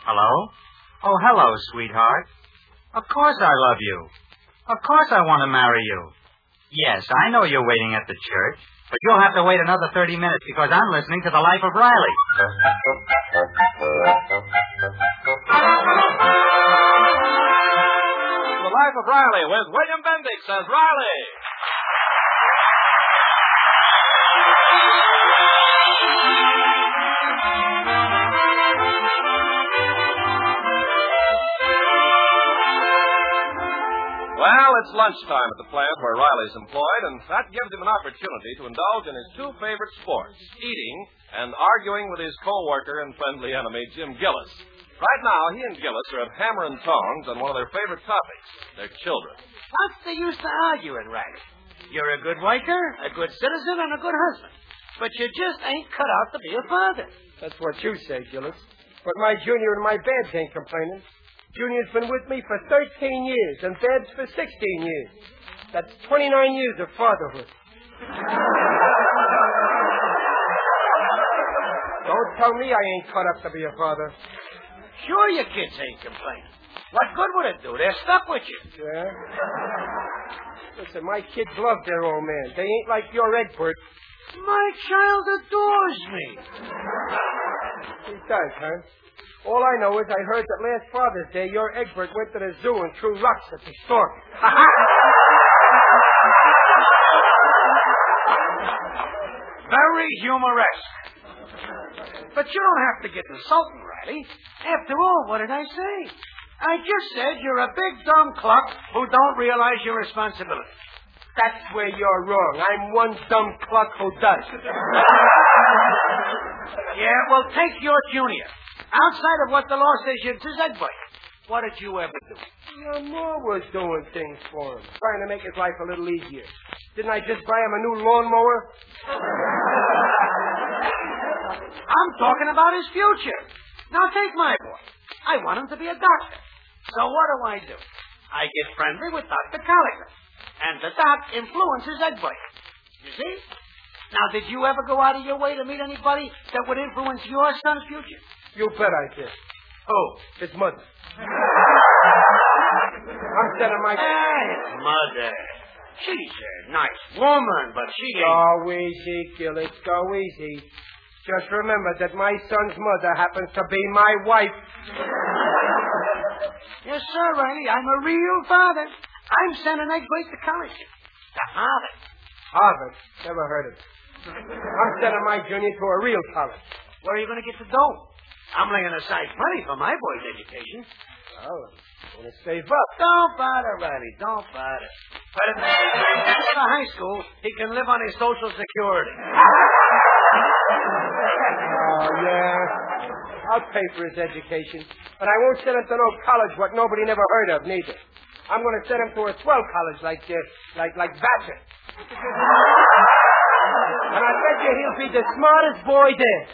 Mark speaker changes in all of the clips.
Speaker 1: Hello? Oh, hello, sweetheart. Of course I love you. Of course I want to marry you. Yes, I know you're waiting at the church, but you'll have to wait another 30 minutes because I'm listening to The Life of Riley.
Speaker 2: The Life of Riley with William Bendix as Riley. Well, it's lunchtime at the plant where Riley's employed, and that gives him an opportunity to indulge in his two favorite sports, eating and arguing with his co-worker and friendly enemy, Jim Gillis. Right now, he and Gillis are at hammer and tongs on one of their favorite topics, their children.
Speaker 3: What's the use of arguing, Riley? You're a good worker, a good citizen, and a good husband. But you just ain't cut out to be a father.
Speaker 4: That's what you say, Gillis. But my Junior and my Babs ain't complaining. Junior's been with me for 13 years, and Babs for 16 years. That's 29 years of fatherhood. Don't tell me I ain't cut up to be a father.
Speaker 3: Sure your kids ain't complaining. What good would it do? They're stuck with you.
Speaker 4: Yeah? Listen, my kids love their old man. They ain't like your Egbert.
Speaker 3: My child adores me.
Speaker 4: He does, huh? All I know is I heard that last Father's Day your Egbert went to the zoo and threw rocks at the stork.
Speaker 3: Very humoresque. But you don't have to get insulting, Riley. After all, what did I say? I just said you're a big dumb cluck who don't realize your responsibility.
Speaker 4: That's where you're wrong. I'm one dumb cluck who does.
Speaker 3: Yeah, well, take your Junior. Outside of what the law says you're his Egbert, what did you ever do?
Speaker 4: Your Ma was doing things for him, trying to make his life a little easier. Didn't I just buy him a new lawnmower?
Speaker 3: I'm talking about his future. Now take my boy. I want him to be a doctor. So what do? I get friendly with Dr. Calico. And the doc influences Egbert. You see? Now, did you ever go out of your way to meet anybody that would influence your son's future?
Speaker 4: You bet I did.
Speaker 3: Oh.
Speaker 4: His mother. I'm sending my...
Speaker 3: His mother. She's a nice woman, but she ain't...
Speaker 4: Go easy, Gillis. Go easy. Just remember that my son's mother happens to be my wife.
Speaker 3: Yes, sir, Riley. I'm a real father. I'm sending Egbert to college. To Harvard.
Speaker 4: Harvard? Never heard of it. I'm sending my Junior to a real college.
Speaker 3: Where are you going to get the dough? I'm laying aside plenty for my boy's education.
Speaker 4: Oh, I'm going to save up.
Speaker 3: Don't bother, Riley. Don't bother. But if he gets to high school, he can live on his Social Security.
Speaker 4: Oh, yeah. I'll pay for his education. But I won't send him to no college what nobody never heard of, neither. I'm going to send him to a swell college like Vassar. And I bet you he'll be the smartest boy there.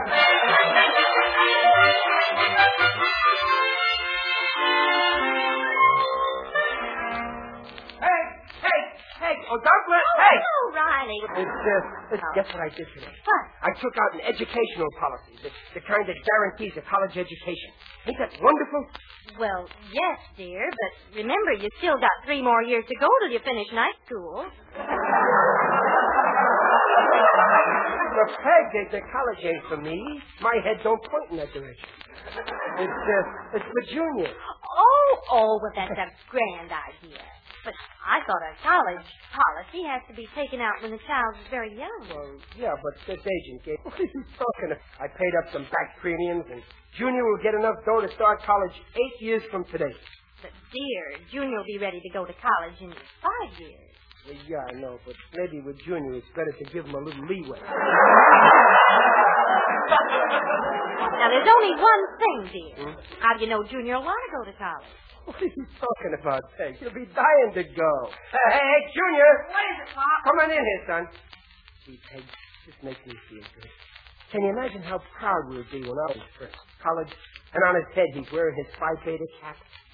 Speaker 4: Hey! Oh, don't let... Hey!
Speaker 5: Oh, Riley.
Speaker 4: Guess what I did today?
Speaker 5: What?
Speaker 4: I took out an educational policy, the kind that guarantees a college education. Ain't that wonderful?
Speaker 5: Well, yes, dear, but remember, you still got 3 more years to go till you finish night school.
Speaker 4: But, Peg, the college ain't for me. My head don't point in that direction. It's for Junior.
Speaker 5: Oh, well, that's a grand idea. But I thought a college policy has to be taken out when the child is very young.
Speaker 4: Well, yeah, but this agent gave... What are you talking about? I paid up some back premiums, and Junior will get enough dough to start college 8 years from today.
Speaker 5: But, dear, Junior will be ready to go to college in 5 years.
Speaker 4: Well, yeah, I know, but maybe with Junior it's better to give him a little leeway.
Speaker 5: Now, there's only one thing, dear. How do you know Junior will want to go to college?
Speaker 4: What are you talking about, Peg? He'll be dying to go. Hey, Junior!
Speaker 5: What is it, Pop?
Speaker 4: Come on in here, son. See, Peg, this makes me feel good. Can you imagine how proud we'll be when I was first college, and on his head he's wearing his Phi Beta cap?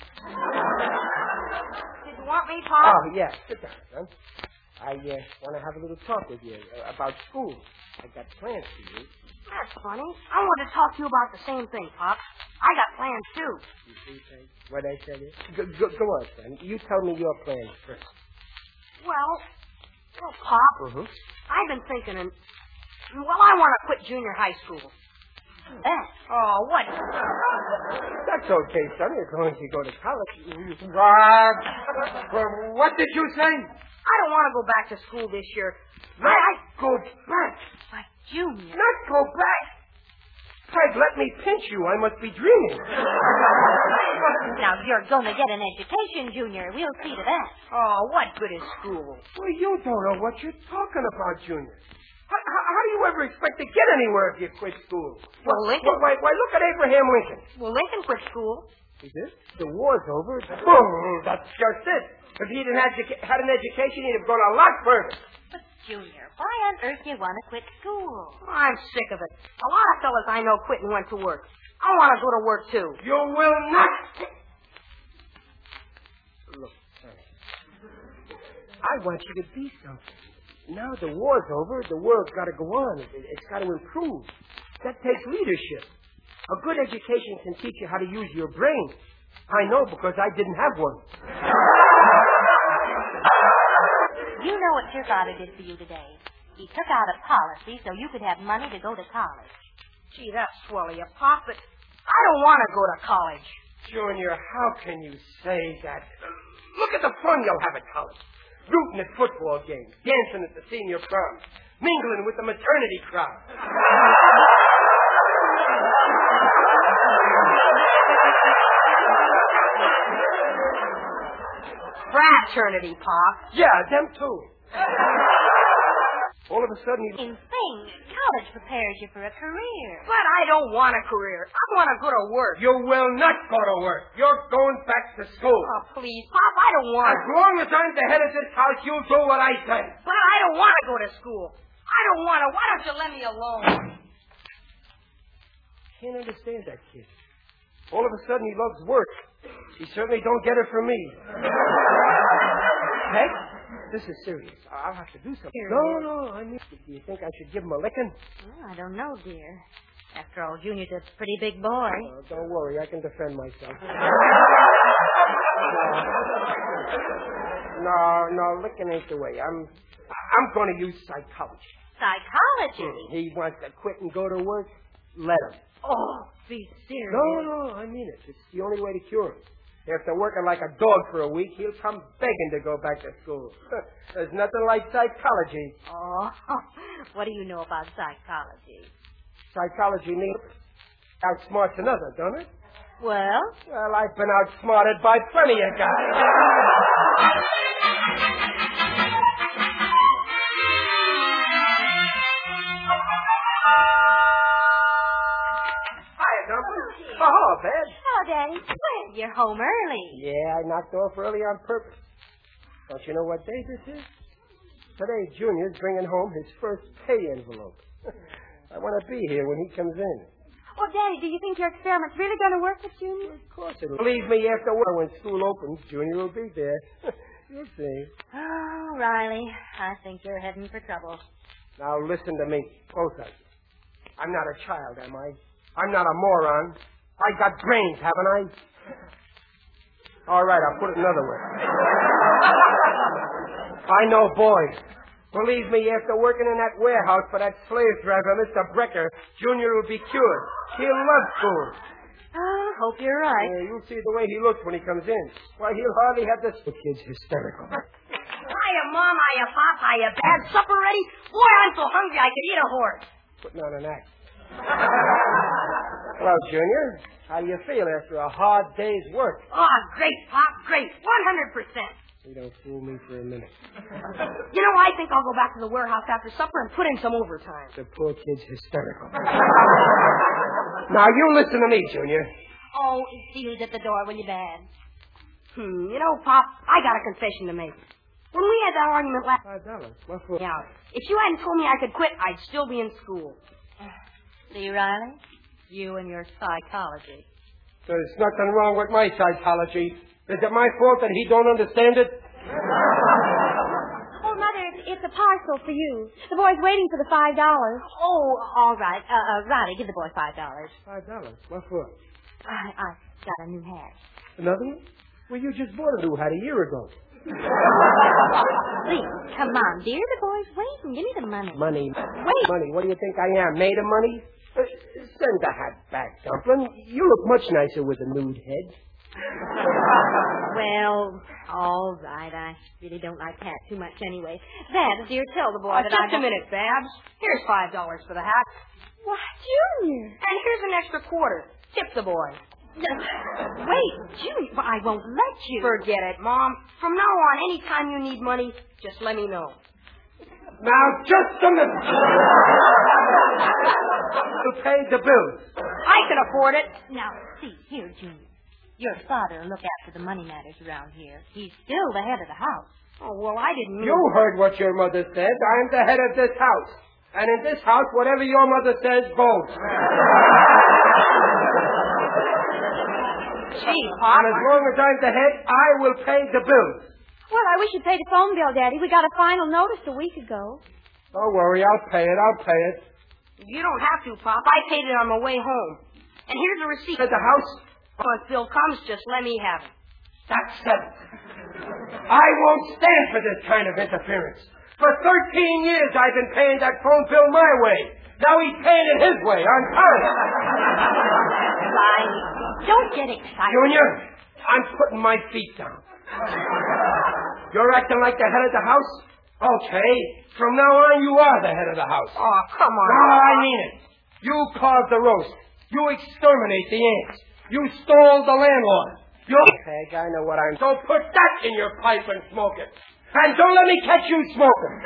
Speaker 5: Did you want me, Pop?
Speaker 4: Oh, yeah. Sit down, son. I want to have a little talk with you about school. I got plans for you.
Speaker 5: That's funny. I want to talk to you about the same thing, Pop. I got plans, too.
Speaker 4: You see, Peg, what I tell you? Go on, son. You tell me your plans first.
Speaker 5: Well, Pop, I've been thinking, I want to quit junior high school. Oh, what?
Speaker 4: That's okay, son, as long as you go to college. What did you say?
Speaker 5: I don't want to go back to school this year.
Speaker 4: Not go back.
Speaker 5: But, Junior.
Speaker 4: Not go back. Peg, let me pinch you. I must be dreaming.
Speaker 5: Now, you're going to get an education, Junior. We'll see to that. Oh, what good is school?
Speaker 4: Well, you don't know what you're talking about, Junior. How do you ever expect to get anywhere if you quit school?
Speaker 5: Well, Lincoln...
Speaker 4: Why, look at Abraham Lincoln.
Speaker 5: Well, Lincoln quit school.
Speaker 4: He did? The war's over. Boom! That's just it. If he'd had an education, he'd have gone a lot further.
Speaker 5: But, Junior, why on earth do you want to quit school? I'm sick of it. A lot of fellas I know quit and went to work. I want to go to work, too.
Speaker 4: You will not. Look, son. I want you to be something. Now the war's over. The world's got to go on. It's got to improve. That takes leadership. A good education can teach you how to use your brain. I know because I didn't have one.
Speaker 5: You know what your father did for you today. He took out a policy so you could have money to go to college. Gee, that's swell of you, Pop, but I don't want to go to college.
Speaker 4: Junior, how can you say that? Look at the fun you'll have at college. Rooting at football games, dancing at the senior prom, mingling with the maternity crowd.
Speaker 5: Fraternity, Pop.
Speaker 4: Yeah, them too. All of a sudden
Speaker 5: In things, college prepares you for a career.
Speaker 3: But I don't want a career. I want to go to work.
Speaker 4: You will not go to work. You're going back to school.
Speaker 3: Oh, please, Pop, I don't want
Speaker 4: As long as I'm the head of this house, you'll do what I say.
Speaker 3: But I don't want to go to school. I don't want to. Why don't you let me alone?
Speaker 4: Can't understand that kid. All of a sudden he loves work. He certainly don't get it from me. Peg, this is serious. I'll have to do something. No, I mean, do you think I should give him a licking?
Speaker 5: Well, I don't know, dear. After all, Junior's a pretty big boy.
Speaker 4: Don't worry, I can defend myself. No, licking ain't the way. I'm going to use psychology.
Speaker 5: Psychology?
Speaker 4: He wants to quit and go to work. Let him.
Speaker 5: Oh, be serious.
Speaker 4: No, I mean it. It's the only way to cure him. After working like a dog for a week, he'll come begging to go back to school. There's nothing like psychology.
Speaker 5: Oh, what do you know about psychology?
Speaker 4: Psychology means outsmarts another, don't it?
Speaker 5: Well?
Speaker 4: Well, I've been outsmarted by plenty of guys. Oh, hello, Bed.
Speaker 5: Hello, Daddy. Well, you're home early.
Speaker 4: Yeah, I knocked off early on purpose. Don't you know what day this is? Today, Junior's bringing home his first pay envelope. I want to be here when he comes in.
Speaker 5: Well, Daddy, do you think your experiment's really going to work with Junior?
Speaker 4: Of course it'll. Believe me, after when school opens, Junior will be there. You'll see.
Speaker 5: Oh, Riley, I think you're heading for trouble.
Speaker 4: Now, listen to me, both of you. I'm not a child, am I? I'm not a moron. I got brains, haven't I? All right, I'll put it another way. I know boys. Believe me, after working in that warehouse for that slave driver, Mr. Brecker, Junior will be cured. He'll love school.
Speaker 5: Oh, hope you're right.
Speaker 4: Yeah, you'll see the way he looks when he comes in. Why, he'll hardly have this. The kid's hysterical.
Speaker 3: Hiya, Mom. Hiya, Pop. Hiya, Dad. Supper ready? Boy, I'm so hungry I could eat a horse.
Speaker 4: Putting on an act. Hello, Junior. How do you feel after a hard day's work?
Speaker 3: Oh, great, Pop. Great. 100%.
Speaker 4: You don't fool me for a minute.
Speaker 3: You know, I think I'll go back to the warehouse after supper and put in some overtime.
Speaker 4: The poor kid's hysterical. Now, you listen to me, Junior.
Speaker 5: Oh, see who's at the door when you're bad.
Speaker 3: You know, Pop, I got a confession to make. When we had that argument last...
Speaker 4: $5. What for?
Speaker 3: Yeah. If you hadn't told me I could quit, I'd still be in school.
Speaker 5: See, Riley? You and your psychology.
Speaker 4: There's nothing wrong with my psychology. Is it my fault that he don't understand it?
Speaker 5: Oh, Mother, it's
Speaker 6: a parcel for you. The boy's waiting for the $5.
Speaker 5: Oh, all right. Riley, give the boy $5.
Speaker 4: $5? What for?
Speaker 5: I got a new hat.
Speaker 4: Another one? Well, you just bought a new hat a year ago.
Speaker 5: Please, come on, dear. The boy's waiting. Give me the money.
Speaker 4: Money.
Speaker 5: Wait.
Speaker 4: Money. What do you think I am? Made of money? Send the hat back, Dumplin'. You look much nicer with a nude head.
Speaker 5: Well, all right. I really don't like hats too much anyway. Babs, dear, tell the boy that
Speaker 3: Just a minute, Babs. Here's $5 for the hat.
Speaker 6: Why, Junior.
Speaker 3: And here's an extra quarter. Tip the boy.
Speaker 5: Wait, Junior, I won't let you.
Speaker 3: Forget it, Mom. From now on, anytime you need money, just let me know.
Speaker 4: Now, just a minute. To pay the bills.
Speaker 3: I can afford it.
Speaker 5: Now, see, here, Junior. Your father will look after the money matters around here. He's still the head of the house.
Speaker 3: Oh, well, I didn't mean...
Speaker 4: You heard what your mother said. I'm the head of this house. And in this house, whatever your mother says goes.
Speaker 3: Gee, Pop.
Speaker 4: And as long as I'm the head, I will pay the bills.
Speaker 6: Well, I wish you'd pay the phone bill, Daddy. We got a final notice a week ago.
Speaker 4: Don't worry, I'll pay it.
Speaker 3: You don't have to, Pop. I paid it on my way home. And here's a receipt.
Speaker 4: At the house?
Speaker 3: If Bill comes, just let me have it.
Speaker 4: That's settled. I won't stand for this kind of interference. For 13 years, I've been paying that phone bill my way. Now he's paying it his way. I'm tired.
Speaker 5: Riley, don't get excited.
Speaker 4: Junior, I'm putting my feet down. You're acting like the head of the house? Okay. From now on, you are the head of the house.
Speaker 3: Oh, come on.
Speaker 4: No, I mean it. You caused the roast. You exterminate the ants. You stole the landlord. Peg, I know what I'm... So put that in your pipe and smoke it. And don't let me catch you smoking.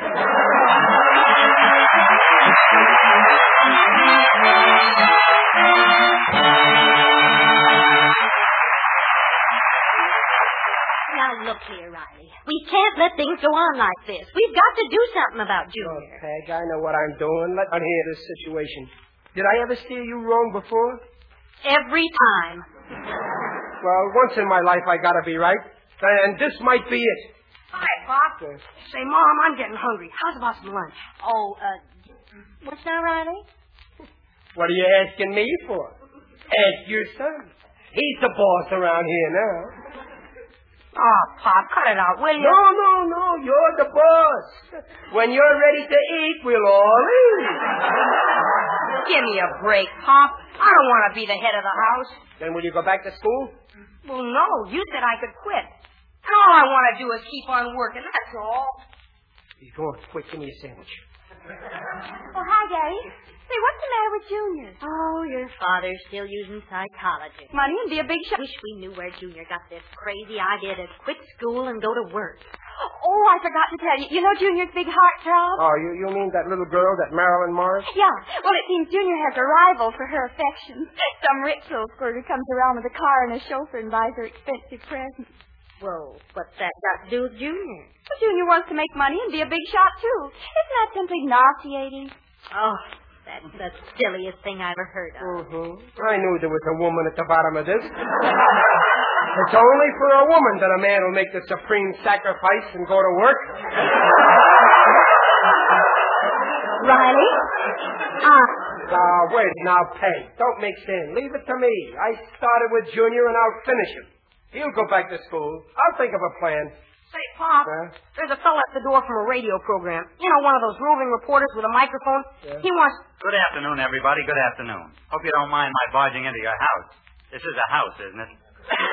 Speaker 5: Now, look here, Riley. We can't let things go on like this. We've got to do something about Junior.
Speaker 4: Peg, I know what I'm doing. Let me hear this situation. Did I ever steer you wrong before?
Speaker 5: Every time.
Speaker 4: Well, once in my life I gotta be right. And this might be it.
Speaker 3: Hi, Pop. Say, Mom, I'm getting hungry. How's about some lunch?
Speaker 5: Oh, what's now, Riley?
Speaker 4: What are you asking me for? Ask your son. He's the boss around here now.
Speaker 3: Oh, Pop, cut it out, will you?
Speaker 4: No. You're the boss. When you're ready to eat, we'll all eat.
Speaker 3: Give me a break, Pop. I don't want to be the head of the house.
Speaker 4: Then will you go back to school?
Speaker 3: Well, no. You said I could quit. And all I want to do is keep on working, that's all.
Speaker 4: He's going. Quick, give me a sandwich.
Speaker 6: Oh, hi, Daddy. Say, what's the matter with Junior?
Speaker 5: Oh, your father's still using psychology.
Speaker 6: Money and be a big shot.
Speaker 5: Wish we knew where Junior got this crazy idea to quit school and go to work.
Speaker 6: Oh, I forgot to tell you. You know Junior's big heartthrob?
Speaker 4: Oh, you mean that little girl, that Marilyn Morris?
Speaker 6: Yeah. Well, it seems Junior has a rival for her affections. Some rich little squirt who comes around with a car and a chauffeur and buys her expensive presents.
Speaker 5: Whoa, what's that got to do with Junior?
Speaker 6: Well, Junior wants to make money and be a big shot, too. Isn't that simply nauseating?
Speaker 5: Oh, that's the silliest thing I ever heard of.
Speaker 4: Mm-hmm. I knew there was a woman at the bottom of this. It's only for a woman that a man will make the supreme sacrifice and go to work.
Speaker 6: Riley?
Speaker 4: Wait, now, Peg. Don't mix in. Leave it to me. I started with Junior, and I'll finish him. He'll go back to school. I'll think of a plan.
Speaker 3: Say, Pop, there's a fella at the door from a radio program. You know, one of those roving reporters with a microphone.
Speaker 4: Yeah.
Speaker 3: He wants...
Speaker 1: Good afternoon, everybody. Good afternoon. Hope you don't mind my barging into your house. This is a house, isn't it?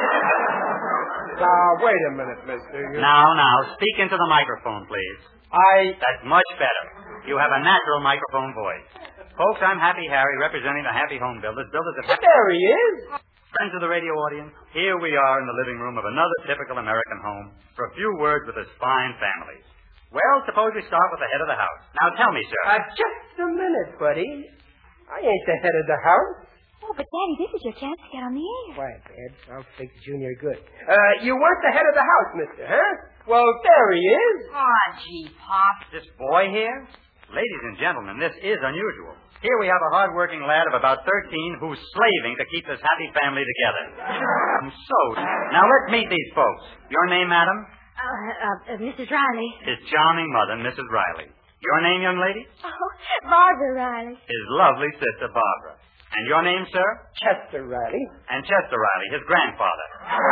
Speaker 4: Wait a minute, mister.
Speaker 1: Now, speak into the microphone, please. That's much better. You have a natural microphone voice. Folks, I'm Happy Harry, representing the Happy Home Builders.
Speaker 4: There he is.
Speaker 1: Friends of the radio audience, here we are in the living room of another typical American home for a few words with this fine family. Well, suppose we start with the head of the house. Now, tell me, sir.
Speaker 4: Just a minute, buddy. I ain't the head of the house.
Speaker 6: Oh, but Daddy, this is your chance to get on the air.
Speaker 4: Quiet, Dad. I'll think Junior good. You weren't the head of the house, mister, huh? Well, there he is.
Speaker 3: Oh, gee, Pop.
Speaker 1: This boy here? Ladies and gentlemen, this is unusual. Here we have a hard-working lad of about 13 who's slaving to keep this happy family together. So, now let's meet these folks. Your name, madam?
Speaker 5: Mrs. Riley.
Speaker 1: His charming mother, Mrs. Riley. Your name, young lady?
Speaker 6: Oh, Barbara Riley.
Speaker 1: His lovely sister, Barbara. And your name, sir?
Speaker 4: Chester Riley.
Speaker 1: And Chester Riley, his grandfather.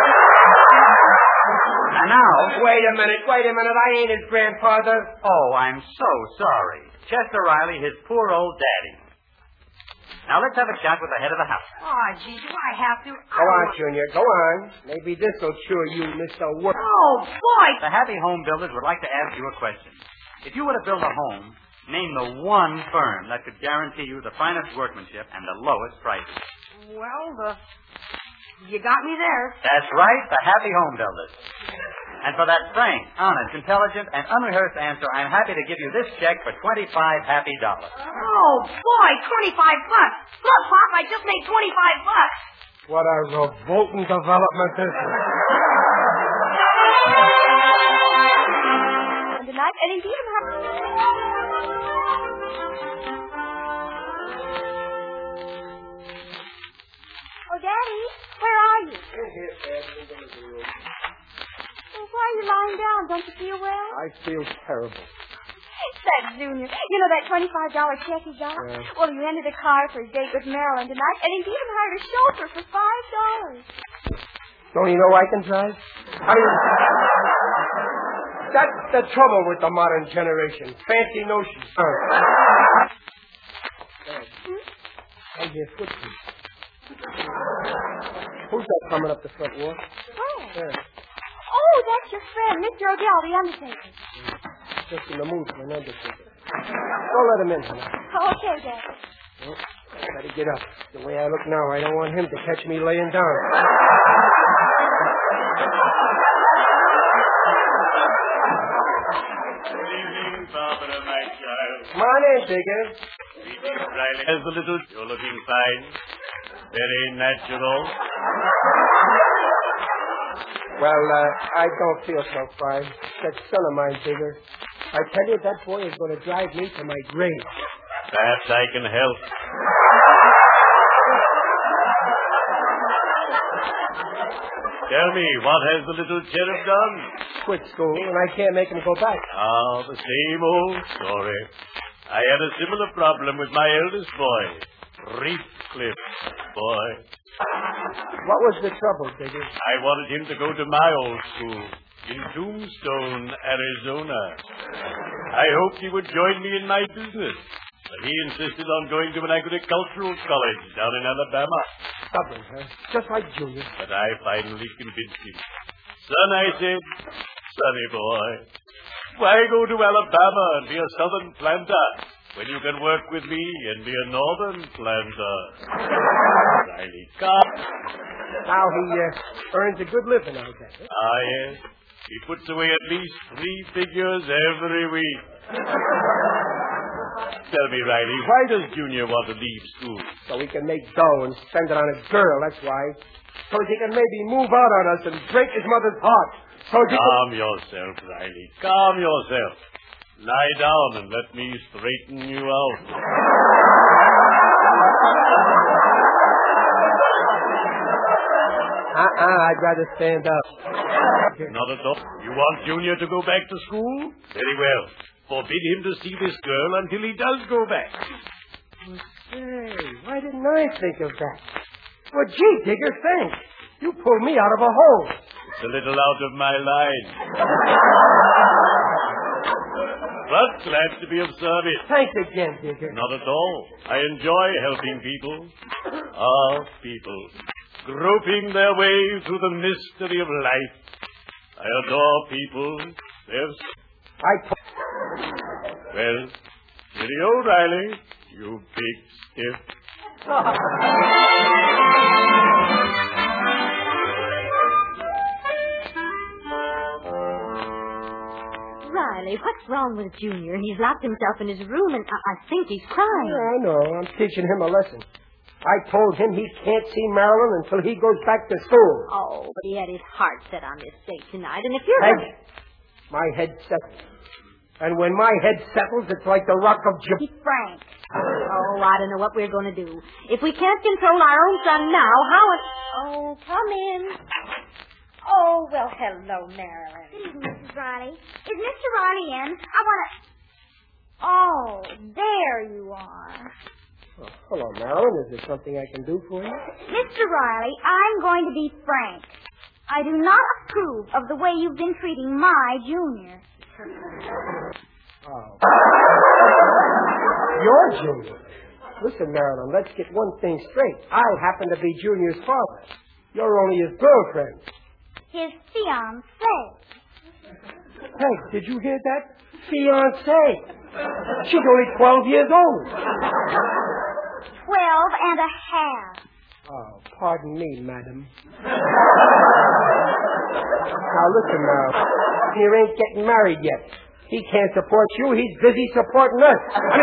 Speaker 1: And now...
Speaker 4: Wait a minute. I ain't his grandfather.
Speaker 1: Oh, I'm so sorry. Chester Riley, his poor old daddy. Now let's have a chat with the head of the house.
Speaker 5: Oh, gee, do I have to?
Speaker 4: Go on, Junior. Go on. Maybe this'll cure you, Mr. Work.
Speaker 5: Oh, boy.
Speaker 1: The Happy Home Builders would like to ask you a question. If you were to build a home, name the one firm that could guarantee you the finest workmanship and the lowest prices.
Speaker 5: Well, you got me there.
Speaker 1: That's right, the Happy Home Builders. And for that frank, honest, intelligent, and unrehearsed answer, I'm happy to give you this check for $25 happy dollars.
Speaker 5: Oh, boy, $25. Look, Pop, I just made $25.
Speaker 4: What a revolting development this is.
Speaker 6: And tonight, Eddie Dean. Oh, Daddy, where are you?
Speaker 4: Here, Dad.
Speaker 6: Well, why are you lying down? Don't you feel well?
Speaker 4: I feel terrible.
Speaker 6: That Junior. You know that $25 check he got?
Speaker 4: Yeah.
Speaker 6: Well, he rented a car for a date with Marilyn tonight, and he even hired a chauffeur for $5.
Speaker 4: Don't you know I can drive? I mean, that's the trouble with the modern generation. Fancy notions. And your footprint. Who's that coming up the front walk?
Speaker 6: Oh.
Speaker 4: There.
Speaker 6: Oh, that's your friend, Mr. Odell, the undertaker.
Speaker 4: Just in the mood for an undertaker. Don't let him in, honey.
Speaker 6: Oh, okay, Dad.
Speaker 4: Well, I gotta get up. The way I look now, I don't want him to catch me laying down.
Speaker 7: Good evening, Barbara, my child.
Speaker 4: Come on in, Digger.
Speaker 7: Greetings, Riley. As the little... You're looking fine. Very natural.
Speaker 4: Well, I don't feel so fine. That son of mine, Digger. I tell you, that boy is going to drive me to my grave.
Speaker 7: Perhaps I can help. Tell me, what has the little cherub done?
Speaker 4: Quit school, and I can't make him go back.
Speaker 7: Ah, the same old story. I had a similar problem with my eldest boy, Reefcliff boy.
Speaker 4: What was the trouble, Digger?
Speaker 7: I wanted him to go to my old school in Tombstone, Arizona. I hoped he would join me in my business, but he insisted on going to an agricultural college down in Alabama.
Speaker 4: Stubborn, huh? Just like Junior.
Speaker 7: But I finally convinced him. Son, I said, sonny boy, why go to Alabama and be a southern planter when you can work with me and be a northern planter? Riley, come.
Speaker 4: Now he earns a good living out there. Huh?
Speaker 7: Ah, yes. He puts away at least 3 figures every week. Tell me, Riley, why does Junior want to leave school?
Speaker 4: So he can make dough and spend it on a girl, that's why. So he can maybe move out on us and break his mother's heart. So he
Speaker 7: Calm yourself, Riley. Calm yourself. Lie down and let me straighten you out.
Speaker 4: I'd rather stand up.
Speaker 7: Not at all. You want Junior to go back to school? Very well. Forbid him to see this girl until he does go back.
Speaker 4: Say, why didn't I think of that? Well, gee, Digger, thanks. You pulled me out of a hole.
Speaker 7: It's a little out of my line. But glad to be of service.
Speaker 4: Thanks again, Digger.
Speaker 7: Not at all. I enjoy helping people. Our people. Groping their way through the mystery of life. I adore people. Well, cheerio, Riley. You big stiff.
Speaker 5: Riley, what's wrong with Junior? He's locked himself in his room, and I think he's crying.
Speaker 4: Yeah, I know. I'm teaching him a lesson. I told him he can't see Marilyn until he goes back to school.
Speaker 5: Oh, but he had his heart set on this date tonight, and if you're...
Speaker 4: My head settles. And when my head settles, it's like the rock of Gibraltar.
Speaker 5: Frank. Oh, I don't know what we're going to do. If we can't control our own son now, how... Oh, come in. Oh, well, hello, Marilyn.
Speaker 6: Good evening, Mrs. Riley. Is Mr. Riley in? I want to... Oh, there you are.
Speaker 4: Oh, hello, Marilyn. Is there something I can do for you?
Speaker 6: Mr. Riley, I'm going to be frank. I do not approve of the way you've been treating my Junior.
Speaker 4: Oh. You're Junior. Listen, Marilyn, let's get one thing straight. I happen to be Junior's father. You're only his girlfriend.
Speaker 6: His fiancée.
Speaker 4: Hey, did you hear that? Fiancée. She's only 12 years old.
Speaker 6: 12 and a half.
Speaker 4: Oh, pardon me, madam. Now, listen, Marilyn. You ain't getting married yet. He can't support you. He's busy supporting us.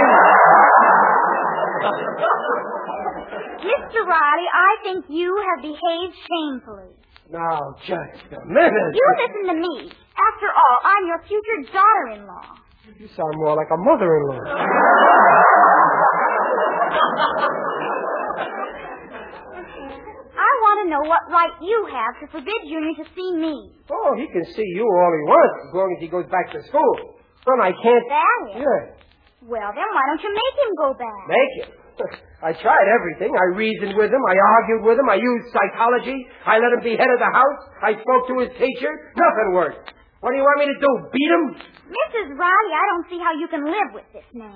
Speaker 6: Mr. Riley, I think you have behaved shamefully.
Speaker 4: Now, just a minute.
Speaker 6: You listen to me. After all, I'm your future daughter-in-law.
Speaker 4: You sound more like a mother-in-law.
Speaker 6: I want to know what right you have to forbid Junior to see me.
Speaker 4: Oh, he can see you all he wants as long as he goes back to school. Well, I can't...
Speaker 6: That is?
Speaker 4: Yeah.
Speaker 6: Well, then why don't you make him go back?
Speaker 4: Make him? I tried everything. I reasoned with him. I argued with him. I used psychology. I let him be head of the house. I spoke to his teacher. Nothing worked. What do you want me to do, beat him?
Speaker 6: Mrs. Riley, I don't see how you can live with this man.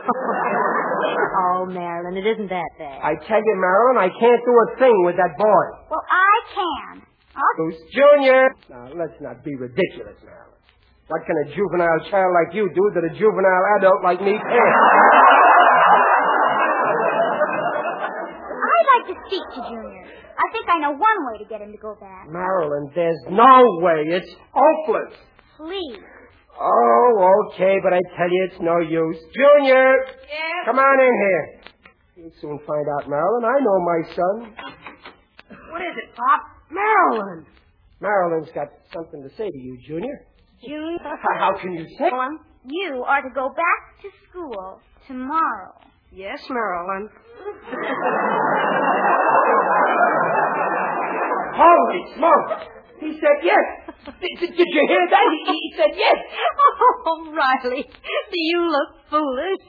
Speaker 5: Oh, Marilyn, it isn't that bad.
Speaker 4: I tell you, Marilyn, I can't do a thing with that boy.
Speaker 6: Well, I can.
Speaker 4: Who's Junior? Now, let's not be ridiculous, Marilyn. What can a juvenile child like you do that a juvenile adult like me can't?
Speaker 6: I'd like to speak to Junior. I think I know one way to get him to go back.
Speaker 4: Marilyn, there's no way. It's hopeless.
Speaker 6: Please.
Speaker 4: Oh, okay, but I tell you it's no use. Junior!
Speaker 3: Yes?
Speaker 4: Come on in here. You'll soon find out, Marilyn. I know my son.
Speaker 3: What is it, Pop?
Speaker 4: Marilyn! Marilyn's got something to say to you, Junior.
Speaker 6: Junior,
Speaker 4: How can you say?
Speaker 6: you are to go back to school tomorrow.
Speaker 3: Yes, Marilyn.
Speaker 4: Holy smoke! He said yes. Did you hear that? He said yes.
Speaker 5: Oh, Riley, do you look foolish?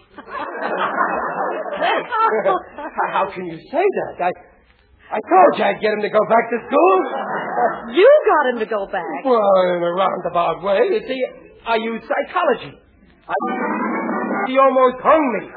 Speaker 4: How can you say that? I told you I'd get him to go back to school.
Speaker 5: You got him to go back.
Speaker 4: Well, in a roundabout way. You see, I use psychology. He almost hung me.